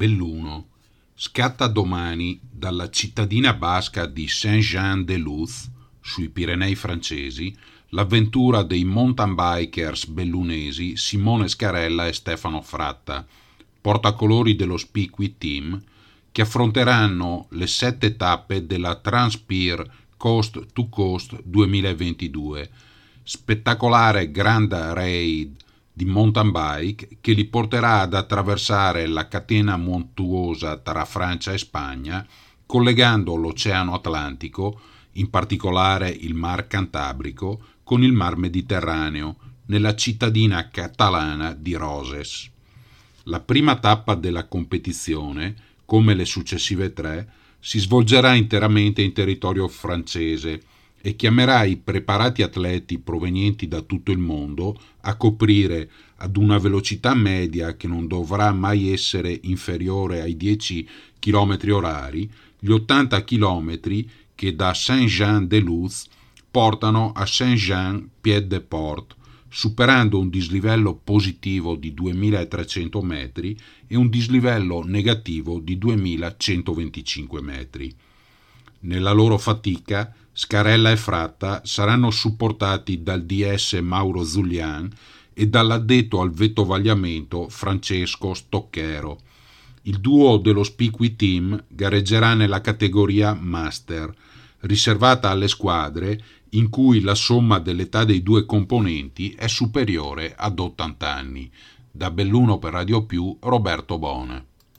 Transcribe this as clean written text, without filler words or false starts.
Belluno. Scatta domani dalla cittadina basca di Saint-Jean-de-Luz, sui Pirenei francesi, l'avventura dei mountain bikers bellunesi Simone Scarella e Stefano Fratta, portacolori dello Spiqui Team, che affronteranno le 7 tappe della Transpir Coast to Coast 2022, spettacolare Grand Raid di mountain bike che li porterà ad attraversare la catena montuosa tra Francia e Spagna, collegando l'Oceano Atlantico, in particolare il Mar Cantabrico, con il Mar Mediterraneo, nella cittadina catalana di Roses. La prima tappa della competizione, come le successive 3, si svolgerà interamente in territorio francese e chiamerà i preparati atleti provenienti da tutto il mondo a coprire ad una velocità media che non dovrà mai essere inferiore ai 10 km orari gli 80 km che da Saint-Jean-de-Luz portano a Saint-Jean-Pied-de-Port, superando un dislivello positivo di 2300 metri e un dislivello negativo di 2125 metri. Nella loro fatica, Scarella e Fratta saranno supportati dal DS Mauro Zulian e dall'addetto al vettovagliamento Francesco Stocchero. Il duo dello Spiqui Team gareggerà nella categoria Master, riservata alle squadre in cui la somma dell'età dei due componenti è superiore ad 80 anni. Da Belluno per Radio Più, Roberto Bone.